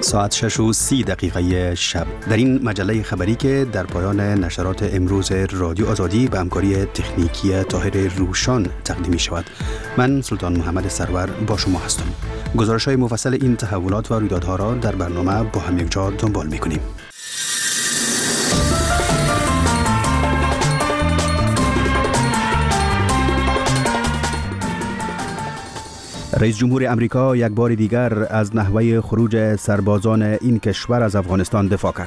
ساعت 6:30 شب در این مجله خبری که در پایان نشرات امروز رادیو آزادی به همکاری تکنیکی طاهر روشان تقدیم می شود. من سلطان محمد سرور با شما هستم. گزارش های مفصل این تحولات و رویدادها را در برنامه با هم یکجا دنبال می کنیم. رئیس جمهور امریکا یک بار دیگر از نحوه خروج سربازان این کشور از افغانستان دفاع کرد.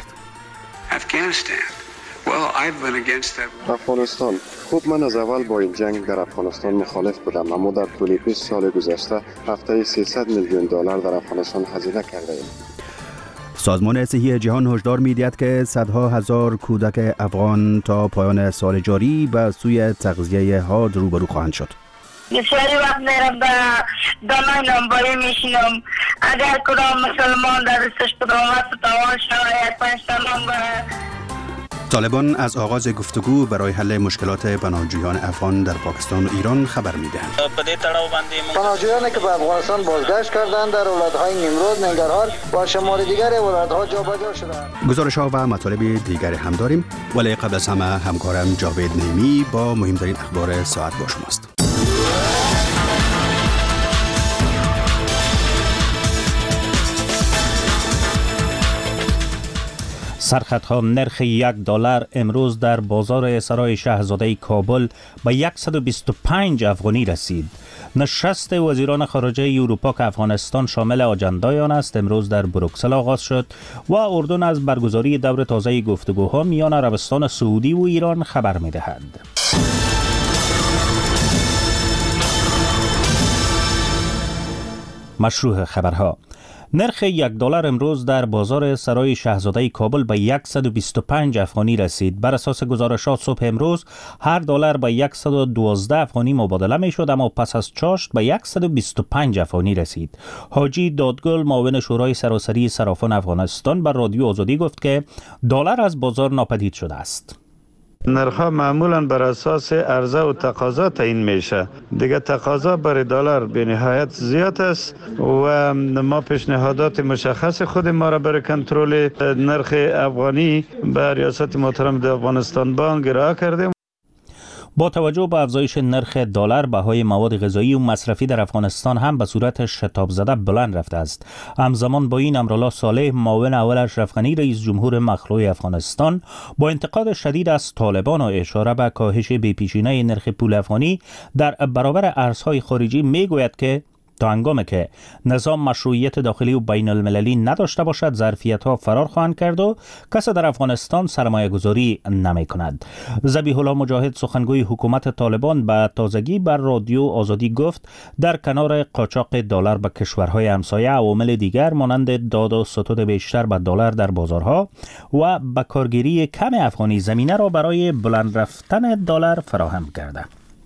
افغانستان خوب، من از اول با این جنگ در افغانستان مخالف بودم، اما در طول 20 سال گذشته هفته‌ای 300 میلیون دلار در افغانستان هزینه کرده ایم. سازمان صحی جهان هشدار می‌دهد که صدها هزار کودک افغان تا پایان سال جاری به سوی تغذیه حاد روبرو خواهند شد. بسیاری وقت میرم به دامای نامبایی میشینم، اگر کدام مسلمان در دستش قدامت توان شاید 5 سالان بره. طالبان از آغاز گفتگو برای حل مشکلات پناهجویان افغان در پاکستان و ایران خبر می‌دهند. پناهجویانی که به افغانستان بازگشت کردند در ولایت‌های نیمروز، ننگرهار و شمال دیگر ولایت‌ها جابجا شدند. گزارش‌ها و مطالب دیگر هم داریم، ولی قبل از همه همکارم جاوید نعیمی با مهمترین اخبار ساعت با شماست. سرخطها نرخ $1 امروز در بازار سرای شاهزاده کابل به 125 افغانی رسید. نشست وزیران خارجه اروپا که افغانستان شامل آجندای آن است امروز در بروکسل آغاز شد و اردن از برگزاری دور تازه گفتگوها میان عربستان سعودی و ایران خبر می‌دهد. مشروع خبرها: نرخ $1 امروز در بازار سرای شاهزاده کابل به 125 افغانی رسید. بر اساس گزارشات صبح امروز هر دلار به 112 افغانی مبادله می شد، اما پس از چاشت به 125 افغانی رسید. حاجی دادگل معاون شورای سراسری صرافان افغانستان بر رادیو آزادی گفت که دلار از بازار ناپدید شده است. نرخ‌ها معمولاً بر اساس عرضه و تقاضا تعیین میشه. دیگه تقاضا برای دلار به نهایت زیاد است و ما پیشنهادات مشخص خود ما را برای کنترل نرخ افغانی به ریاست محترم افغانستان بانک ارائه کردیم. با توجه به افزایش نرخ دلار، بهای مواد غذایی و مصرفی در افغانستان هم به صورت شتاب زده بلند رفته است. همزمان با این امرالله صالح معاون اول اشرف غنی رئیس جمهور مخلوع افغانستان با انتقاد شدید از طالبان و اشاره به کاهش بی‌پیشینه نرخ پول افغانی در برابر ارزهای خارجی میگوید که تا هنگامی که نظام مشروعیت داخلی و بین المللی نداشته باشد، ظرفیت‌ها فرار خواهند کرد و کسی در افغانستان سرمایه گذاری نمی کند. ذبیح الله مجاهد سخنگوی حکومت طالبان به تازگی بر رادیو آزادی گفت در کنار قاچاق دلار به کشورهای همسایه، عوامل دیگر مانند داد و ستود بیشتر به دلار در بازارها و به کارگیری کم افغانی زمینه را برای بلند رفتن دلار فراهم کرده.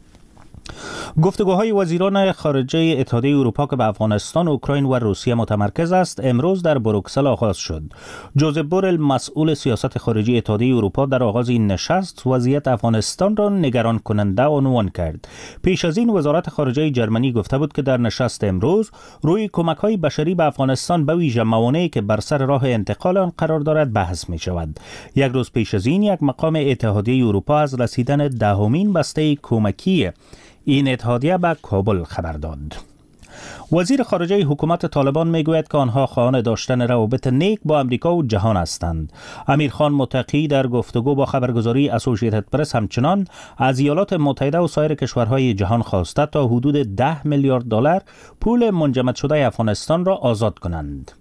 گفتگوهای وزیران خارجه اتحادیه اروپا که به افغانستان، اوکراین و روسیه متمرکز است امروز در بروکسل آغاز شد. جوزپ بورل مسئول سیاست خارجی اتحادیه اروپا در آغاز این نشست وضعیت افغانستان را نگران کننده عنوان کرد. پیش از این وزارت خارجه جرمنی گفته بود که در نشست امروز روی کمک‌های بشری به افغانستان به ویژه موانعی که بر سر راه انتقال آن قرار دارد بحث می شود. یک روز پیش از این یک مقام اتحادیه اروپا از رسیدن دهمین بسته کمکی این اتحادیه به کابل خبر داد. وزیر خارجه حکومت طالبان میگوید که آنها خواهان داشتن روابط نیک با امریکا و جهان هستند. امیرخان متقی در گفتگو با خبرگزاری اسوسییتد پرس همچنان از ایالات متحده و سایر کشورهای جهان خواسته تا حدود $10 میلیارد پول منجمد شده افغانستان را آزاد کنند.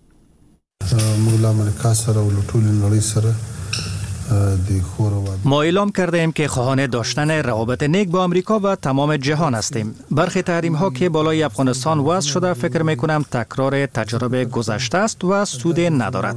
ما اعلام کرده ایم که خواهان داشتن روابط نیک با امریکا و تمام جهان هستیم. برخی تحریم ها که بالای افغانستان وضع شده فکر می کنم تکرار تجربه گذشته است و سود ندارد.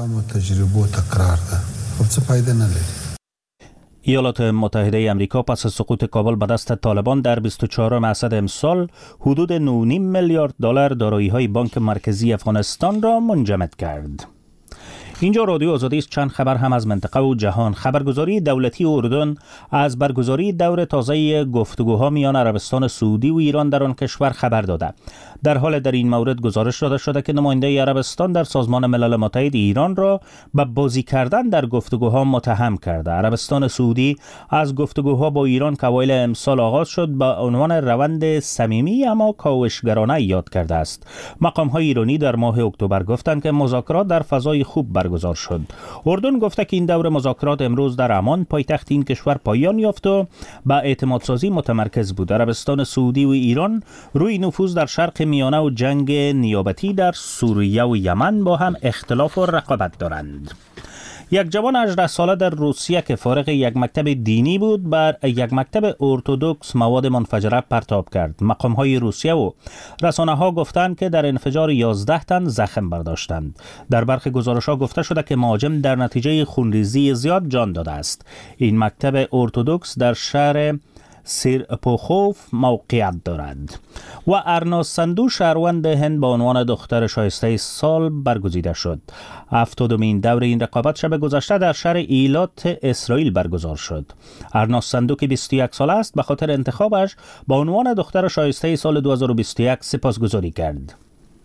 ایالات متحده امریکا پس از سقوط کابل به دست طالبان در 24 اسد امسال حدود $9.5 میلیارد دارایی‌های بانک مرکزی افغانستان را منجمد کرد. اینجا رادیو آزادی است. چند خبر هم از منطقه و جهان. خبرگزاری دولتی اردن از برگزاری دور تازه گفتگوها میان عربستان سعودی و ایران در آن کشور خبر داده. در حال در این مورد گزارش داده شده که نماینده عربستان در سازمان ملل متحد ایران را به بازی کردن در گفتگوها متهم کرده. عربستان سعودی از گفتگوها با ایران که اوایل امسال آغاز شد به عنوان روند صمیمی اما کاوشگرانه یاد کرده است. مقام‌های ایرانی در ماه اکتبر گفتند که مذاکرات در فضای خوب برگزار شد. اردن گفته که این دور مذاکرات امروز در عمان پایتخت این کشور پایان یافت و به اعتمادسازی متمرکز بود. عربستان سعودی و ایران روی نفوذ در شرق میانه و جنگ نیابتی در سوریه و یمن با هم اختلاف و رقابت دارند. یک جوان 18 ساله در روسیه که فارغ یک مکتب دینی بود بر یک مکتب ارتدوکس مواد منفجره پرتاب کرد. مقام‌های روسیه و رسانه‌ها گفتند که در انفجار 11 تن زخم برداشتند. در برخی گزارش‌ها گفته شده که مهاجم در نتیجه خونریزی زیاد جان داده است. این مکتب ارتدوکس در شهر سیرپوخوف موقعیت دارد. و ارنا سندو شهروند هند با عنوان دختر شایسته سال برگزیده شد. 70مین دور این رقابت شب گذشته در شهر ایلات اسرائیل برگزار شد. ارنا سندو که 21 ساله است به خاطر انتخابش با عنوان دختر شایسته سال 2021 سپاسگزاری کرد.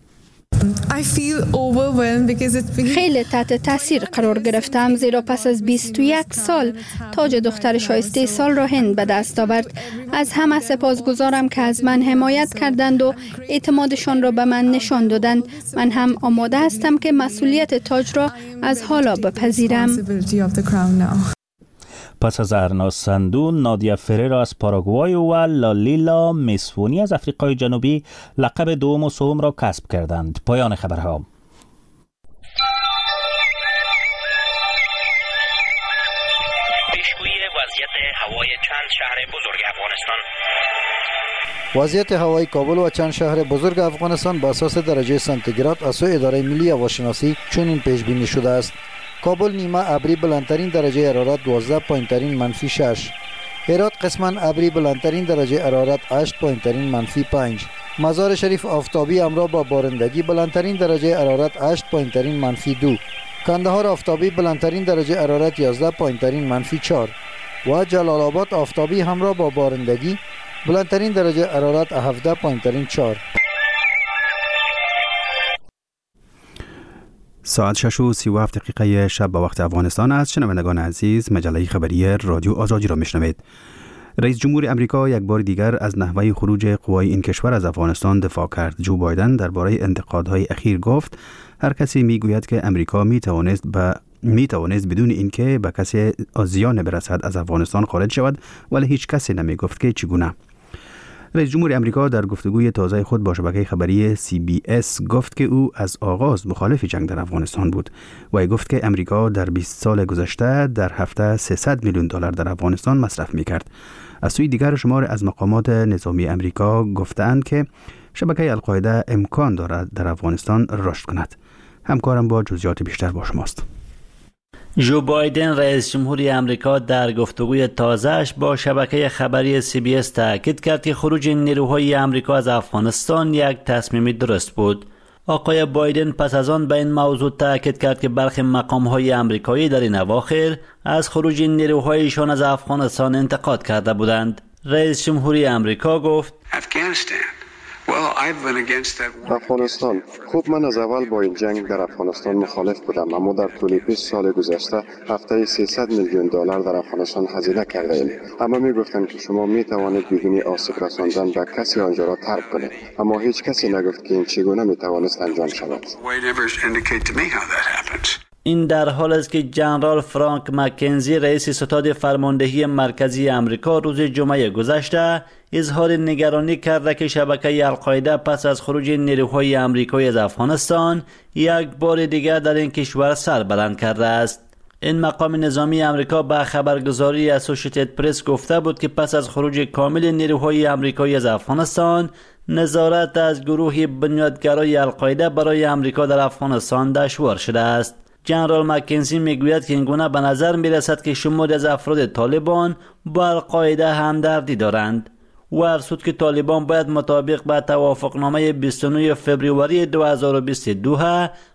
خیلی تحت تاثیر قرار گرفتم زیرا پس از 21 سال تاج دختر شایسته سال را هند به دست آورد. از همه سپاسگزارم که از من حمایت کردند و اعتمادشان را به من نشان دادند. من هم آماده هستم که مسئولیت تاج را از حالا بپذیرم. پس از ارنا سندو، نادیا فررا از پاراگوای و لالیلا میسفونی از آفریقای جنوبی لقب دوم و سوم را کسب کردند. پایان خبرها. پیشگویی وضعیت هوای چند شهر بزرگ افغانستان. وضعیت هوایی کابل و چند شهر بزرگ افغانستان به اساس درجه سانتیگراد از سوی اداره ملی هواشناسی چنین پیش بینی شده است: کابل نیمه ابری بلندترین درجه حرارت 12 پایینترین منفی 6. هرات قسما ابری بلندترین درجه حرارت 8 پایینترین منفی 5. مزار شریف آفتابی همراه با بارندگی بلندترین درجه حرارت 8 پایینترین منفی 2. کندهار آفتابی بلندترین درجه حرارت 11 پایینترین منفی 4 و جلال آباد آفتابی همراه با بارندگی بلندترین درجه حرارت 17 پایینترین 4. ساعت 6:37 شب به وقت افغانستان است. شنوندگان عزیز، مجله خبری رادیو آزادی را میشنوید. رئیس جمهور امریکا یک بار دیگر از نحوه خروج قوای این کشور از افغانستان دفاع کرد. جو بایدن درباره انتقادهای اخیر گفت هر کسی میگوید که امریکا میتوانست بدون اینکه به کسی زیان برسد از افغانستان خارج شود، ولی هیچ کسی نمیگفت که چگونه. رئیس جمهور امریکا در گفتگوی تازه خود با شبکه خبری CBS گفت که او از آغاز مخالف جنگ در افغانستان بود و گفت که امریکا در 20 سال گذشته در هفته $300 میلیون در افغانستان مصرف می‌کرد. از سوی دیگر شمار از مقامات نظامی امریکا گفتند که شبکه القاعده امکان دارد در افغانستان رشد کند. همکارم با جزئیات بیشتر با شماست. جو بایدن رئیس جمهوری امریکا در گفتگوی تازه‌اش با شبکه خبری CBS تاکید کرد که خروج نیروهای امریکا از افغانستان یک تصمیم درست بود. آقای بایدن پس از آن به این موضوع تاکید کرد که برخی مقام‌های امریکایی در این اواخر از خروج نیروهایشان از افغانستان انتقاد کرده بودند. رئیس جمهوری امریکا گفت: افغانستان. خب من از اول با این جنگ در افغانستان مخالف بودم، اما در طول 20 سال گذشته هفته‌ای $300 میلیون در افغانستان هزینه کرده ایم. اما می گفتند که شما می توانید بدون آسیب رساندن به کسی آنجا را ترک کنید، اما هیچ کسی نگفت که این چگونه می توانست انجام شود. این در حال است که جنرال فرانک مکنزی رئیس ستاد فرماندهی مرکزی امریکا روز جمعه گذشته اظهار نگرانی کرده که شبکه القاعده پس از خروج نیروهای امریکایی از افغانستان یک بار دیگر در این کشور سر بلند کرده است. این مقام نظامی امریکا به خبرگزاری اسوسییتد پرس گفته بود که پس از خروج کامل نیروهای امریکایی از افغانستان، نظارت از گروه بنیادگرای القاعده برای امریکا در افغانستان دشوار شده است. جنرال مکنزی میگوید که اینگونه به نظر میرسد که شماری از افراد طالبان با القاعده همدردی دارند و افزود که طالبان باید مطابق با توافقنامه 29 فوریه 2022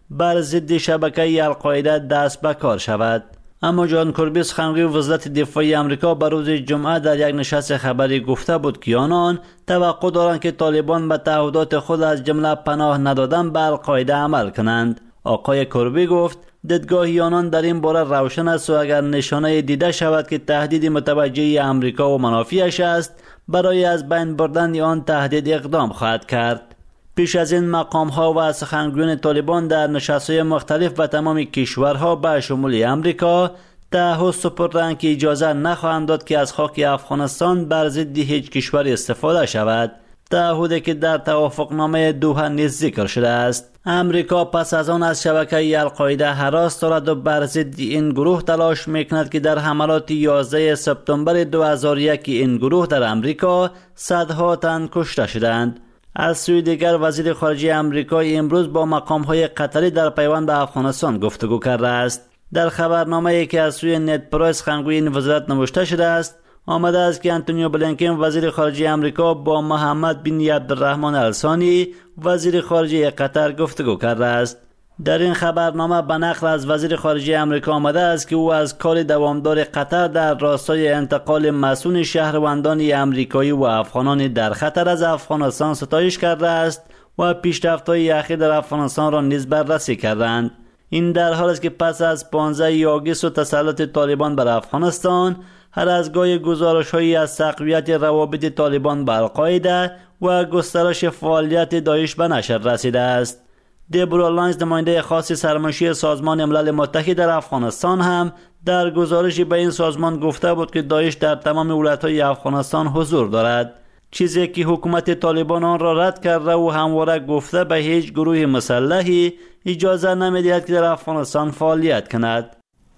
بر ضد شبکه القاعده دست به کار شود. اما جان کربی سخنگوی وزارت دفاع آمریکا بر روز جمعه در یک نشست خبری گفته بود که آنان توقع دارند که طالبان به تعهدات خود از جمله پناه ندادن به القاعده عمل کنند. آقای کربی گفت دیدگاه آنان در این باره روشن است و اگر نشانه دیده شود که تهدید متوجه آمریکا و منافعش است، برای از بین بردن آن تهدید اقدام خواهد کرد. پیش از این مقام‌ها و سخنگویان طالبان در نشست‌های مختلف به تمام کشورها به شمول آمریکا تعهد سپردند که اجازه نخواهند داد که از خاک افغانستان بر ضد هیچ کشور استفاده شود. تعهدی که در توافقنامه دوحه نیز ذکر شده است. آمریکا پس از آن از شبکه القاعده هراس دارد و بر ضد این گروه تلاش میکند که در حملات 11 سپتامبر 2001 این گروه در آمریکا صدها تن کشته شدند. از سوی دیگر وزیر خارجه آمریکا امروز با مقام‌های قطری در پیوند به افغانستان گفتگو کرده است. در خبرنامه‌ای که از سوی نت پرایس سخنگوی این وزارت نوشته شده است، آمده است که انتونیو بلینکن وزیر خارجه آمریکا با محمد بن عبدالرحمن الثانی وزیر خارجه قطر گفتگو کرده است. در این خبرنامه به نقل از وزیر خارجه آمریکا آمده است که او از کار دوامدار قطر در راستای انتقال مسئول شهروندان آمریکایی و افغانان در خطر از افغانستان ستایش کرده است و پیشرفت‌های اخیر در افغانستان را نیز بررسی کردند. این در حالی است که پس از 15 آگوست و تسلط طالبان بر افغانستان، هر از گاهی گزارش‌هایی از تقویت روابط طالبان با القاعده و گسترش فعالیت داعش به نشر رسیده است. دیبورا لانز نماینده خاص سرمنشی سازمان ملل متحد در افغانستان هم در گزارشی به این سازمان گفته بود که داعش در تمام ولایت‌های افغانستان حضور دارد، چیزی که حکومت طالبان آن را رد کرده و همواره گفته به هیچ گروه مسلحی اجازه نمی‌دهد که در افغانستان فعالیت کند.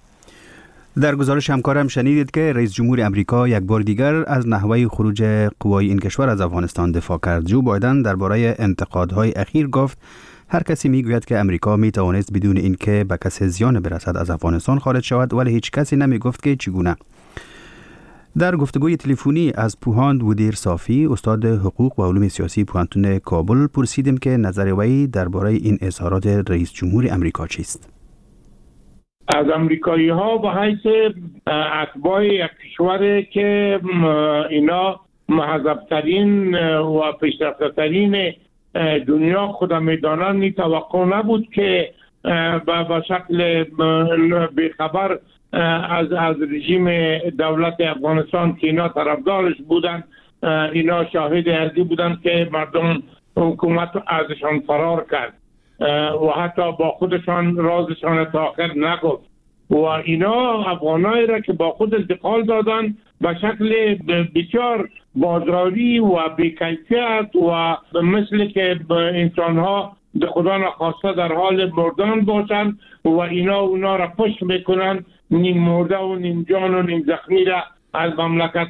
در گزارش همکارم شنیدید که رئیس جمهور امریکا یک بار دیگر از نحوه خروج قوای این کشور از افغانستان دفاع کرد. جو بایدن درباره انتقادهای اخیر گفت هر کسی میگوید که امریکا می توانست بدون اینکه به کسی زیان برسد از افغانستان خارج شود، ولی هیچ کسی نمی گفت که چگونه. در گفتگوی تلفنی از پوهاند ودیر صافی، استاد حقوق و علوم سیاسی پوهنتون کابل، پرسیدیم که نظر وی درباره این اظهارات رئیس جمهور امریکا چیست. از امریکایی ها به حیث اتباع یک کشور که اینا مهذب‌ترین و پیشرفته‌ترین دنیا خود میدانند، این توقع نبود که به شکل بیخبر از رژیم دولت افغانستان که اینا طرفدارش بودن، اینا شاهد ارضی بودن که مردم حکومت ازشان فرار کرد و حتی با خودشان رازشان تا آخر نگفت و اینا افغانایی را که با خود انتقال دادن به شکل بسیار بازاری و بی‌کیفیت و مثل که انسان‌ها خدا نخواسته در حال مردن باشند و اینا اونا را پشت میکنن، نیم مرده و نیم جان و نیم زخمی را از مملکت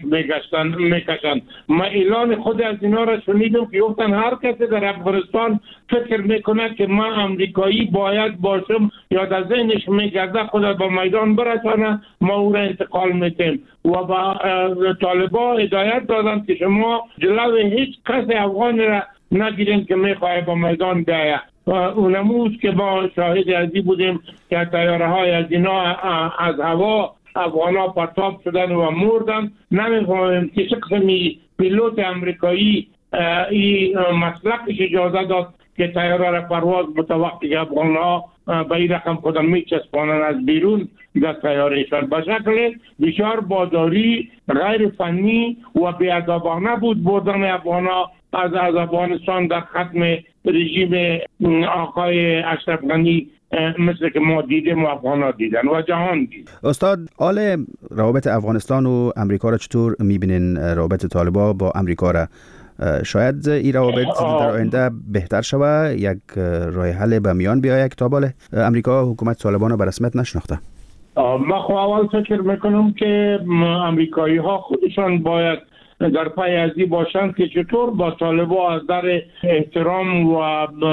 میکشند. ما اعلان خود از اینا را شنیدم که گفتن هر کسی در افغانستان فکر میکنه که ما امریکایی باید باشم یا در ذهنش میگرده خود به میدان برسانه، ما او را انتقال میتیم و با طالبان هدایت دادن که شما جلو هیچ کسی افغانی را نگیرین که میخواه با میدان بیاید. اونموز که ما شاهد ازی بودیم که تیاره های از اینا از هوا افغانا پرتاب شدن و مردن. نمیفهمیم که چه قسمی پیلوت امریکایی این مسلکش اجازه داد که تیاره را پرواز متوقع افغانا به این رقم خودم میچسبانن از بیرون در تیارهشان. به شکل بسیار بازاری، غیر فنی و بی‌ادبانه بود بردن افغانا از افغانستان در ختم رژیم آقای اشرف غنی، مثل که ما دیدیم و افغانا دیدن و جهان دید. استاد، حال روابط افغانستان و امریکا را چطور میبینین؟ روابط طالبان با امریکا را شاید این روابط در آینده بهتر شود، یک راه حل به میان بیاید که تا باله امریکا حکومت طالبان را به رسمیت نشناخته؟ ما خب اول فکر میکنم که امریکایی ها خودشان باید در پای ازی باشند که چطور با طالبان از در احترام و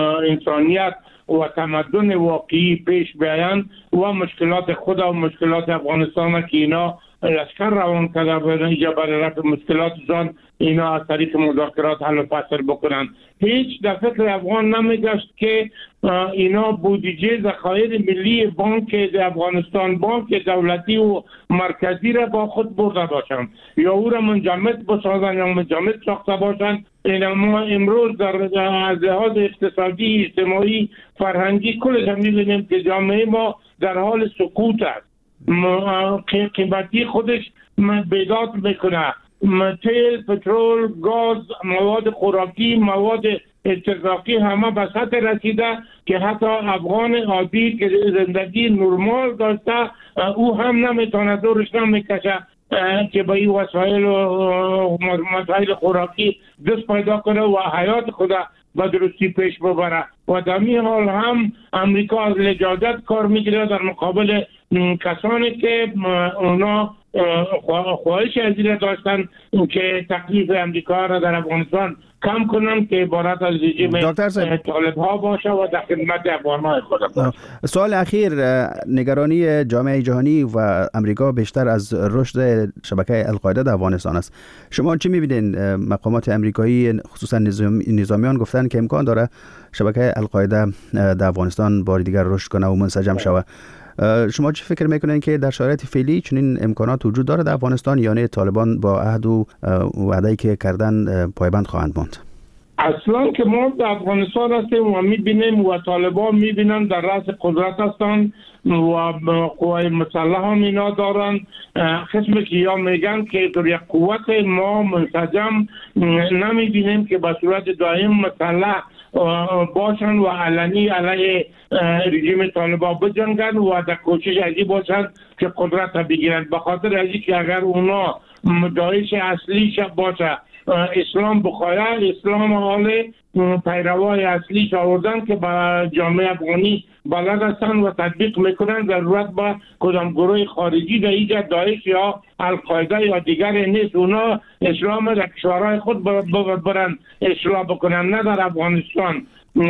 انسانیت و تمدن واقعی پیش بیایند و مشکلات خود و مشکلات افغانستان که اینا لشکر روان کرده برای رفع مشکلاتشان اینا از طریق مذاکرات حل و فصل بکنن. هیچ در فکر افغان نمیگشت که اینا بودجه ذخایر ملی بانک افغانستان، بانک دولتی و مرکزی را با خود برده باشند یا او را منجمد بسازند یا منجمد ساخته باشند. ما امروز در لحاظ اقتصادی، اجتماعی، فرهنگی کلش هم می‌بینیم که جامعه ما در حال سقوط است. قیمتی خودش بیداد میکنه. تیل، پترول، گاز، مواد خوراکی، مواد استهلاکی همه به سطح رسیده که حتی افغان عادی که زندگی نرمال داشته او هم نمیتونه دورش نمیکشه که با این وسایل و مسائل خوراکی دست پیدا کنه و حیات خود به درستی پیش ببره. و در این حال هم امریکا از لجاجت کار میگیره در مقابل کسانی که اونا خواهش از این داشتن که تکلیف امریکا را در افغانستان کم کنن که عبارت از رژیم طالب ها باشه و در خدمت افغان‌های خود باشه. سوال اخیر، نگرانی جامعه جهانی و امریکا بیشتر از رشد شبکه القاعده در افغانستان است. شما چی می‌بینید؟ مقامات امریکایی خصوصا نظامیان گفتن که امکان داره شبکه القاعده در افغانستان بار دیگر رشد کنه و منسجم شود. شما چه فکر میکنین که در شرایط فعلی چنین امکانات وجود داره در افغانستان یا نه طالبان با عهد و وعده‌ای که کردن پایبند خواهند ماند؟ اصلا که ما در افغانستان هستیم و میبینیم و طالبان میبینن در رأس قدرت هستن و قوای مسلح هم اینا دارن. قسمی که یا میگن که در یک قوت ما منسجم نمیبینیم که به صورت دائم مسلح باشن و علنی علیه رژیم طالبان بجنگن و در کوشش ازی باشن که قدرت بگیرن. به خاطر ازی که اگر اونا داعش اصلی باشه اسلام بخواید، اسلام حال پیروای اصلیش آوردن که با جامعه افغانی بلد هستن و تطبیق میکنن. ضرورت با کدام گروه خارجی در اینجا داعش یا القاعده یا دیگر نیست. اونا اسلام در کشورهای خود برن اصلاح بکنن، نه در افغانستان.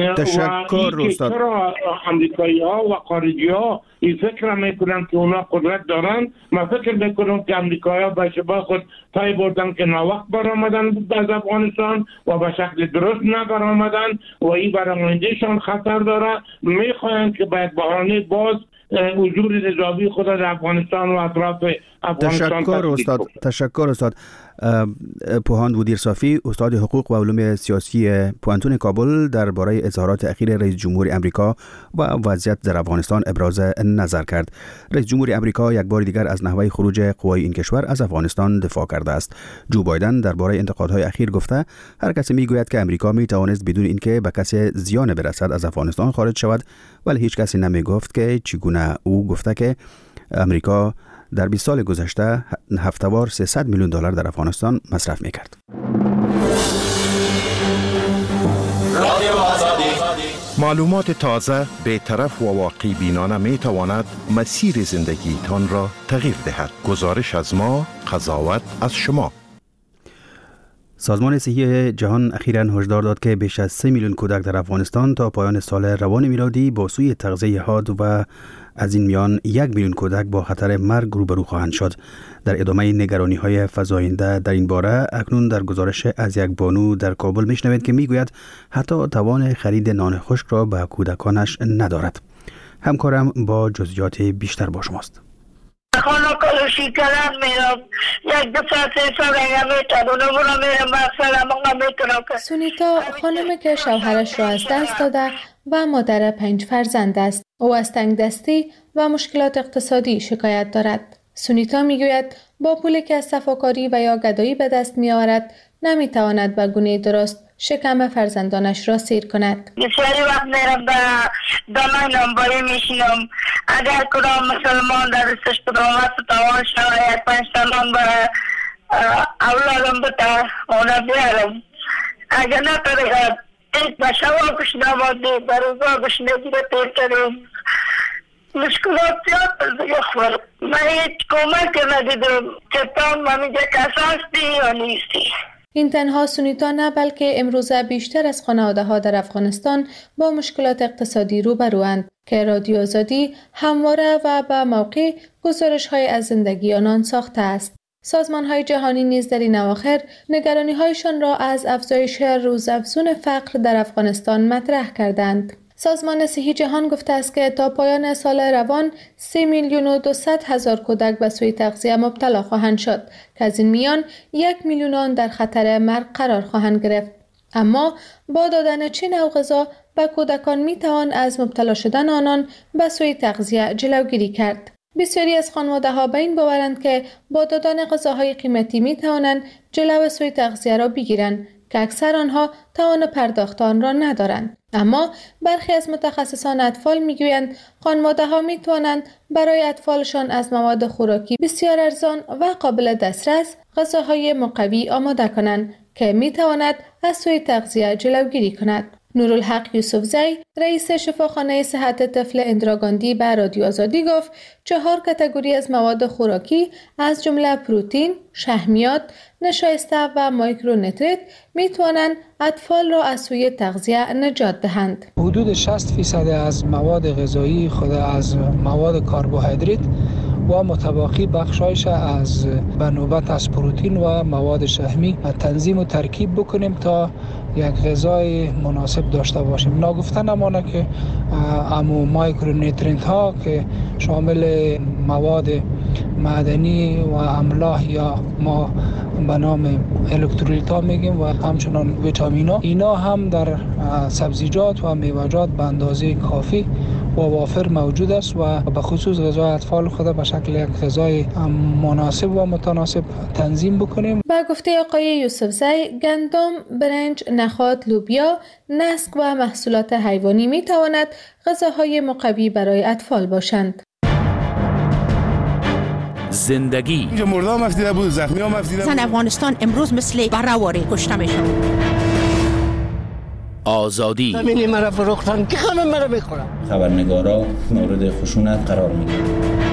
تشکر استاد. چرا امریکایی ها و خارجی ها این فکر میکنن که اونا قدرت دارن؟ من فکر میکنم که امریکایی ها به شبه خود پای بردن که ناوقت برآمدن از افغانستان و به شکل درست نبرآمدن و این برای آیندهشان خطر داره. میخواین که باید بهانه باز حضور نظامی خود در افغانستان و اطراف افغانستان. تشکر استاد. پوهاند ودیر صافی، استاد حقوق و علوم سیاسی پوانتون کابل، درباره اظهارات اخیر رئیس جمهور امریکا و وضعیت در افغانستان ابراز نظر کرد. رئیس جمهور امریکا یک بار دیگر از نحوه خروج قوای این کشور از افغانستان دفاع کرده است. جو بایدن درباره انتقادهای اخیر گفته هر کسی میگوید که امریکا میتوانست بدون اینکه به کسی زیان برسد از افغانستان خارج شود، ولی هیچ کسی نمیگفت که چگونه. او گفته که امریکا در 20 سال گذشته هفته‌وار $300 میلیون در افغانستان مصرف میکرد. معلومات تازه، بی‌طرف و واقعی بینانه می تواند مسیر زندگی تان را تغییر دهد. گزارش از ما، قضاوت از شما. سازمان صحی جهان اخیراً هشدار داد که بیش از 3 میلیون کودک در افغانستان تا پایان سال روان میلادی با سوی تغذیه حاد و از این میان 1 میلیون کودک با خطر مرگ روبرو خواهند شد. در ادامه نگرانی‌های فزاینده در این باره اکنون در گزارش از یک بانو در کابل میشنوید که میگوید حتی توان خرید نان خشک را به کودکانش ندارد. همکارم با جزئیات بیشتر با شماست. خانه کلوشی کردن میرم یک دو ساعت میتونم. سونیتا خانمی که شوهرش را از دست داده و مادر 5 فرزند است. او از تنگ دستی و مشکلات اقتصادی شکایت دارد. سونیتا میگوید با پولی که از صفاکاری و یا گدایی به دست می آورد نمیتواند به گونه درست شکم فرزندانش را سیر کند. بسیاری وقت میرم به دانای نمبایی میشینم. اگر کدام مسلمان در دستش کدام هست توان شاید 5 تا نمبر اولادم بتا اونا بیارم. اگر نتره به شوا کش نماده به روزا کش نگیره تیر کریم. مشکلات زیاد دیگه خور. من هیچ کمک ندیدم که تام همیجا کساس دی یا نیستی. این تنها سونیتا نه بلکه امروزه بیشتر از خانواده ها در افغانستان با مشکلات اقتصادی روبروند که رادیو آزادی همواره و به موقع گزارش های از زندگی آنان ساخته است. سازمان های جهانی نیز در این اواخر نگرانی هایشان را از افزایش روزافزون فقر در افغانستان مطرح کردند. سازمان صحی جهان گفته است که تا پایان سال روان 3,200,000 کودک به سوء تغذیه مبتلا خواهند شد که از این میان 1,000,000 آن در خطر مرگ قرار خواهند گرفت. اما با دادن چه نوع غذا به کودکان می توان از مبتلا شدن آنان به سوء تغذیه جلوگیری کرد. بسیاری از خانواده‌ها به این باورند که با دادن غذاهای قیمتی می توانند جلو سوء تغذیه را بگیرند که اکثر آنها توان پرداخت آن را ندارند. اما برخی از متخصصان اطفال میگویند خانواده‌ها میتوانند برای اطفالشان از مواد خوراکی بسیار ارزان و قابل دسترس غذاهای مقوی آماده کنند که میتواند از سوء تغذیه جلوگیری کند. نورالحق یوسفزی رئیس شفاخانه صحت طفل اندراگاندی به رادیو آزادی گفت 4 کاتگوری از مواد خوراکی از جمله پروتئین، شحمیات، نشایسته و مایکرونیتریت می توانند اطفال را از سوء تغذیه نجات دهند. حدود 60% از مواد غذایی خود از مواد کربوهیدرات و متباقی بخشایش از به نوبت از پروتئین و مواد شحمی تنظیم و ترکیب بکنیم تا یک غذای مناسب داشته باشیم. ناگفته نمانه که امو مایکرونیترینت ها که شامل مواد معدنی و املاح یا ما به نام الکترولیت ها میگیم و همچنان ویتامین ها، اینا هم در سبزیجات و میوه‌جات به اندازه کافی و وافر موجود است و به خصوص غذای اطفال خود به شکل یک غذای مناسب و متناسب تنظیم بکنیم. با گفته آقای یوسفزی، گندم، برنج، نخود، لوبیا، نسک و محصولات حیوانی می تواند غذاهای مقوی برای اطفال باشند. زندگی اینجا مردم مفتیده بود، زخمی ها مفتیده بود. زن افغانستان امروز مثل براواری کشته میشن. آزادی زمینی مرا فروختن که خانم مرا میخورم. خبرنگارا مورد خشونت قرار میگیرن.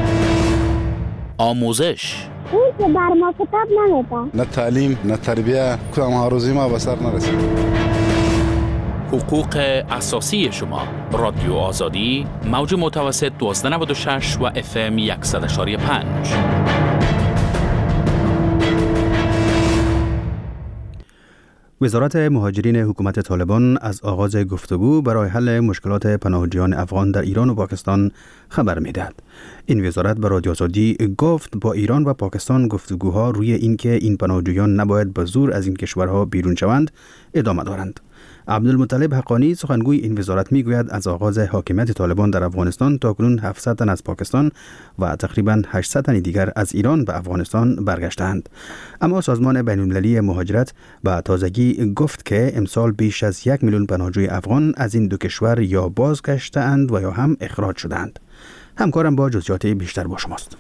آموزش اون که بر ما کتاب نمیده. نه تعلیم نه تربیه کدام هاروزی ما به سر نرسید. حقوق اساسی شما. رادیو آزادی موج متوسط 1296 و FM 100.5. وزارت مهاجرین حکومت طالبان از آغاز گفتگو برای حل مشکلات پناهجویان افغان در ایران و پاکستان خبر می‌دهد. این وزارت به رادیو آزادی گفت با ایران و پاکستان گفتگوها روی اینکه این پناهجویان نباید به زور از این کشورها بیرون شوند ادامه دارند. عبدالمطلب حقانی سخنگوی این وزارت میگوید از آغاز حاکمیت طالبان در افغانستان تاکنون 700 تن از پاکستان و تقریباً 800 تن دیگر از ایران به افغانستان برگشتند. اما سازمان بین‌المللی مهاجرت به تازگی گفت که امسال بیش از 1 میلیون پناهجوی افغان از این دو کشور یا بازگشتند و یا هم اخراج شدند. همکارم با جزئیات بیشتر با شماست.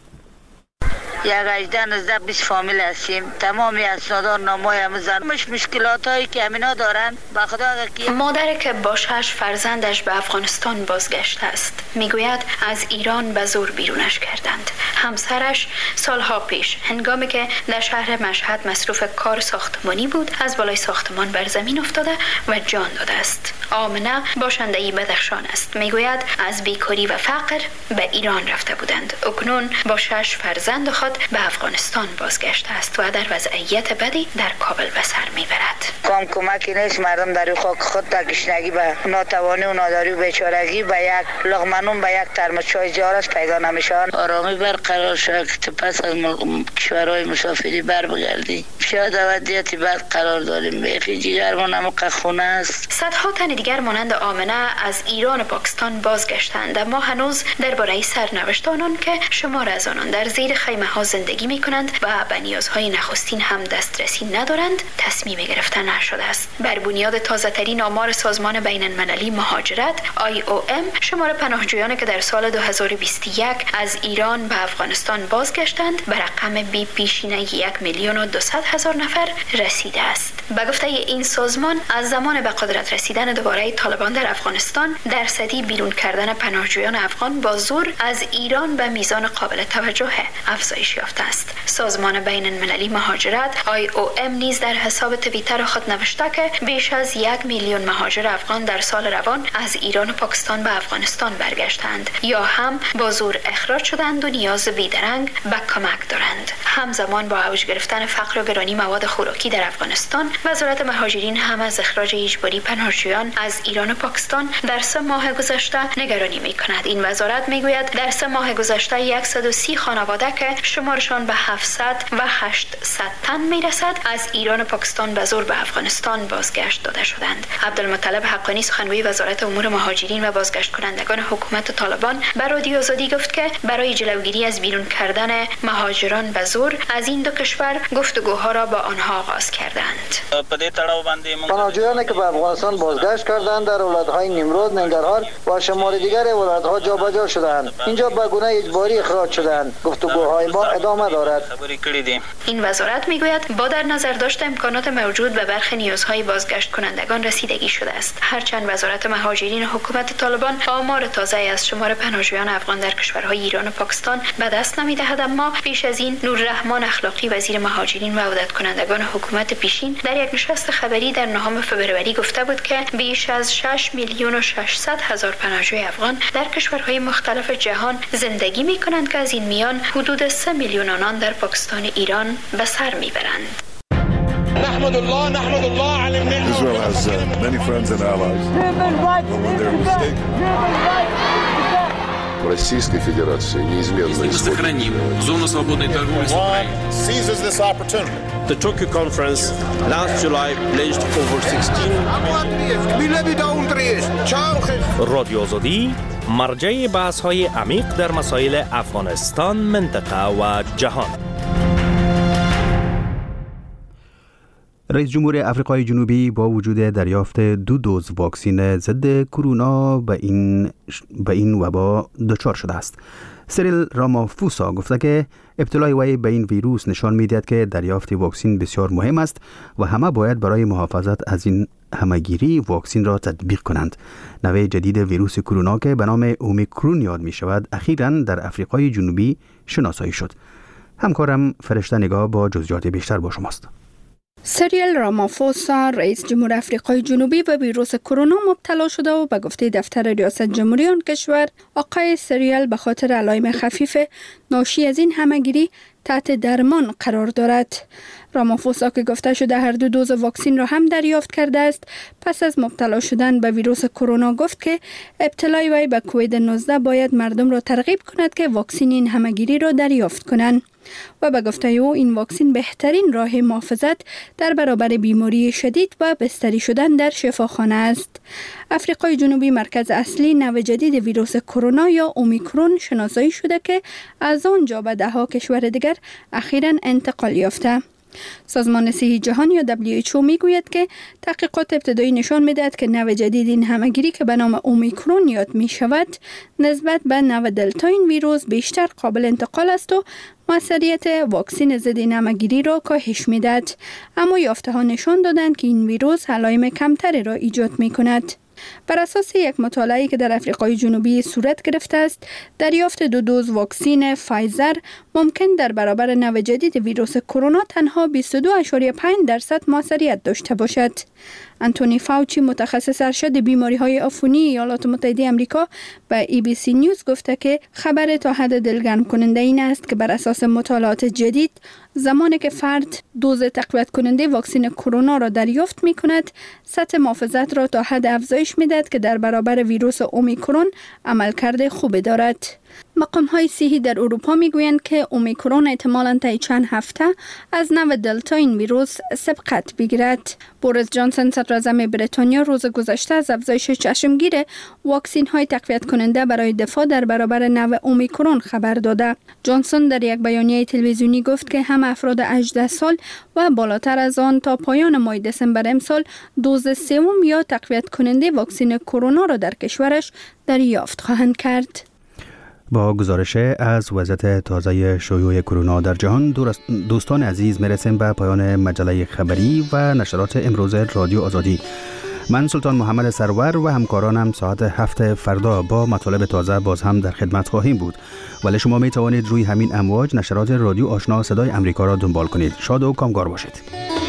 18-20 فامیل هستیم. تمامی اسنادان نامه‌های همزن مشکلات هایی که همینا دارن به خدا که مادری که با 6 فرزندش به افغانستان بازگشته است میگوید از ایران به زور بیرونش کردند. همسرش سالها پیش هنگامی که در شهر مشهد مصروف کار ساختمانی بود از بالای ساختمان بر زمین افتاده و جان داده است. آمنه باشنده‌ای بدخشان است. میگوید از بیکاری و فقر به ایران رفته بودند. اکنون با 6 فرزند خود به افغانستان بازگشته است و در وضعیت بدی در کابل به سر میبرد. کمکی نیست، مردم در خاک خود در گشنگی به ناتوانی و ناداری و بیچارگی به یک لقمه نون به یک ترمز چای زیارت پیدا نمیشن. آرامی برقرار شد که پس از کشورهای مسافری بر بگردی. شاید وضعیت بد قرار داریم. بیفی دیگرمان هم خونه است. صدها تن دیگر مانند آمنه از ایران و پاکستان بازگشتند، اما هنوز درباره سرنوشت آنان که شمار از آنان در زیر خیمه ها زندگی می کنند و به نیازهای نخستین هم دسترسی ندارند تصمیم گرفته نشده است. بر بنیاد تازه ترین آمار سازمان بین المللی مهاجرت IOM شمار پناهجویانی که در سال 2021 از ایران به افغانستان بازگشتند به رقم بی پیشینه 1,200,000 نفر رسیده است. به گفته این سازمان از زمان به قدرت رسیدن درباره طالبان در افغانستان درصدی بیرون کردن پناهجویان افغان با زور از ایران به میزان قابل توجه افزایش یافته است. سازمان بین المللی مهاجرت IOM نیز در حساب توییتر خود نوشته که بیش از 1 میلیون مهاجر افغان در سال روان از ایران و پاکستان به افغانستان برگشتند یا هم با زور اخراج شدند و نیاز بیدرنگ به کمک دارند. همزمان با اوج گرفتن فقر و گرانی مواد خوراکی در افغانستان، وزارت مهاجرین هم از اخراج اجباری پناهجویان از ایران و پاکستان در 3 ماه گذشته نگرانی می‌کند. این وزارت می‌گوید در 3 ماه گذشته 130 خانواده که شمارشان به 700 و 800 تن می‌رسد از ایران و پاکستان به زور به افغانستان بازگشت داده شدند. عبدالمطلب حقانی سخنگوی وزارت امور مهاجرین و بازگشت کنندگان حکومت طالبان به رادیو آزادی گفت که برای جلوگیری از بیرون کردن مهاجران به زور از این دو کشور گفتگوها را با آنها آغاز کردند. پناهجویانی که به افغانستان بازگشت کردند در ولایت‌های نیمرود، ننگرهار و شمال دیگر ولایت‌ها جابجا شدند. اینجا به گونه اجباری اخراج شدند. گفتگوهای ما ادامه دارد. این وزارت میگوید با در نظر داشت امکانات موجود به برخی نیازهای بازگشت کنندگان رسیدگی شده است. هرچند وزارت مهاجرین و حکومت طالبان آمار تازه از شمار پناهجویان افغان در کشورهای ایران و پاکستان به دست نمی‌دهد، اما پیش از این نوررحمان اخلاقی وزیر مهاجرین و عودت کنندگان حکومت پیشین در یک نشست خبری در 9 فوریه گفته بود که بیش از 6 میلیون و 600 هزار پناهجوی افغان در کشورهای مختلف جهان زندگی می‌کنند که از این میان حدود 3 میلیون آنان در پاکستان و ایران به سر میبرند. نحمد الله على النعمة. Israel has many friends and allies. When they're mistaken. Российской Федерации неизменно сохраним зону свободной торговли с Украиной. Seizes this opportunity. The Tokyo conference last July pledged over 16 رادیو آزادی مرجع بحث‌های عمیق در مسائل افغانستان، منطقه و جهان. رئیس جمهور آفریقای جنوبی با وجود دریافت 2 دوز واکسن ضد کرونا به این وبا دچار شده است. سریل رامافوسا گفته که ابتلای وی به این ویروس نشان می‌دهد که دریافت واکسن بسیار مهم است و همه باید برای محافظت از این همه‌گیری واکسن را تطبیق کنند. نوع جدید ویروس کرونا که به نام اومیکرون یاد می شود اخیراً در آفریقای جنوبی شناسایی شد. همکارم فرشته نگاه با جزئیات بیشتر با شماست. سریل رامافوسا رئیس جمهور آفریقای جنوبی به ویروس کرونا مبتلا شده و به گفته دفتر ریاست جمهوری آن کشور، آقای سریل به خاطر علائم خفیف ناشی از این همه‌گیری تحت درمان قرار دارد. رامافوسا که گفته شده هر 2 دوز واکسن را هم دریافت کرده است، پس از مبتلا شدن به ویروس کرونا گفت که ابتلای وی به کووید 19 باید مردم را ترغیب کند که واکسن این همه‌گیری را دریافت کنند و به گفته او این واکسن بهترین راه محافظت در برابر بیماری شدید و بستری شدن در شفاخانه است. آفریقای جنوبی مرکز اصلی نوع جدید ویروس کرونا یا اومیکرون شناسایی شده که از آنجا به 10 کشور دیگر اخیراً انتقال یافته. سازمان صحی جهانی یا WHO میگوید که تحقیقات ابتدایی نشان میدهد که نوع جدید این همه‌گیری که به نام اومیکرون یاد می شود نسبت به نوع دلتا این ویروس بیشتر قابل انتقال است و موثریت واکسن ضد این همه‌گیری را کاهش میدهد، اما یافته‌ها نشان دادند که این ویروس علائم کمتری را ایجاد می کند. بر اساس یک مطالعه‌ای که در آفریقای جنوبی صورت گرفته است، دریافت 2 دوز واکسن فایزر ممکن در برابر نوع جدید ویروس کرونا تنها 22.5% موثریت داشته باشد. انتونی فاوچی متخصص ارشد بیماری‌های عفونی ایالات متحده آمریکا به ABC نیوز گفته که خبر تا حد دلگرم کننده این است که بر اساس مطالعات جدید زمانی که فرد دوز تقویت کننده واکسن کرونا را دریافت می‌کند، سطح محافظت را تا حد افزایش می‌دهد که در برابر ویروس اومیکرون عملکرد خوبی دارد. مقام‌های صحی در اروپا میگویند که اومیکرون احتمالاً طی چند هفته از نوع دلتا این ویروس سبقت بگیرد. بوریس جانسون صدراعظم بریتانیا روز گذشته از افزایش چشمگیر واکسن‌های تقویت کننده برای دفاع در برابر نوع اومیکرون خبر داده. جانسون در یک بیانیه تلویزیونی گفت که هم افراد 18 سال و بالاتر از آن تا پایان ماه دسامبر امسال دوز سوم یا تقویت کننده واکسن کرونا را در کشورش دریافت خواهند کرد. با گزارش از وضعیت تازه شیوع کرونا در جهان، دوستان عزیز میرسیم به پایان مجله خبری و نشرات امروز رادیو آزادی. من سلطان محمد سرور و همکارانم ساعت 7 فردا با مطالب تازه باز هم در خدمت خواهیم بود. ولی شما می توانید روی همین امواج نشرات رادیو آشنا صدای امریکا را دنبال کنید. شاد و کامگار باشید.